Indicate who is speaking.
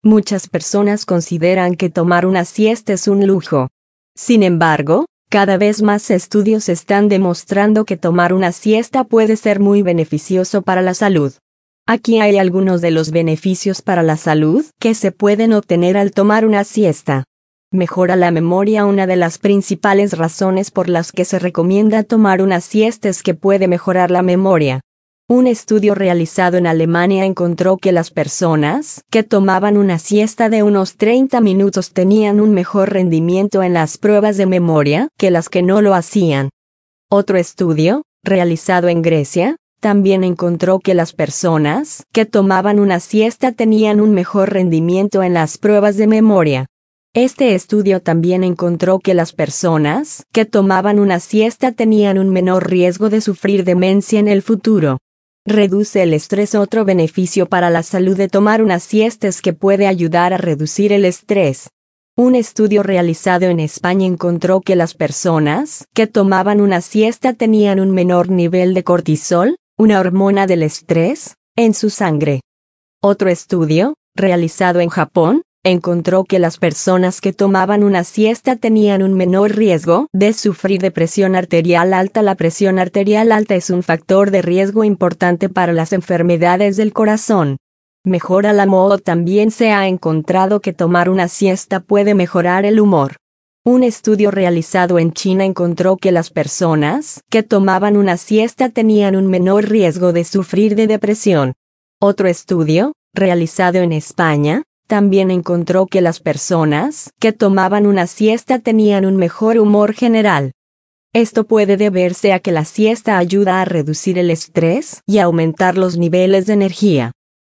Speaker 1: Muchas personas consideran que tomar una siesta es un lujo. Sin embargo, cada vez más estudios están demostrando que tomar una siesta puede ser muy beneficioso para la salud. Aquí hay algunos de los beneficios para la salud que se pueden obtener al tomar una siesta. Mejora la memoria. Una de las principales razones por las que se recomienda tomar una siesta es que puede mejorar la memoria. Un estudio realizado en Alemania encontró que las personas que tomaban una siesta de unos 30 minutos tenían un mejor rendimiento en las pruebas de memoria que las que no lo hacían. Otro estudio, realizado en Grecia, también encontró que las personas que tomaban una siesta tenían un mejor rendimiento en las pruebas de memoria. Este estudio también encontró que las personas que tomaban una siesta tenían un menor riesgo de sufrir demencia en el futuro. Reduce el estrés. Otro beneficio para la salud de tomar una siesta es que puede ayudar a reducir el estrés. Un estudio realizado en España encontró que las personas que tomaban una siesta tenían un menor nivel de cortisol, una hormona del estrés, en su sangre. Otro estudio, realizado en Japón, encontró que las personas que tomaban una siesta tenían un menor riesgo de sufrir de presión arterial alta. La presión arterial alta es un factor de riesgo importante para las enfermedades del corazón. Mejora la mood. También se ha encontrado que tomar una siesta puede mejorar el humor. Un estudio realizado en China encontró que las personas que tomaban una siesta tenían un menor riesgo de sufrir de depresión. Otro estudio, realizado en España, también encontró que las personas que tomaban una siesta tenían un mejor humor general. Esto puede deberse a que la siesta ayuda a reducir el estrés y aumentar los niveles de energía.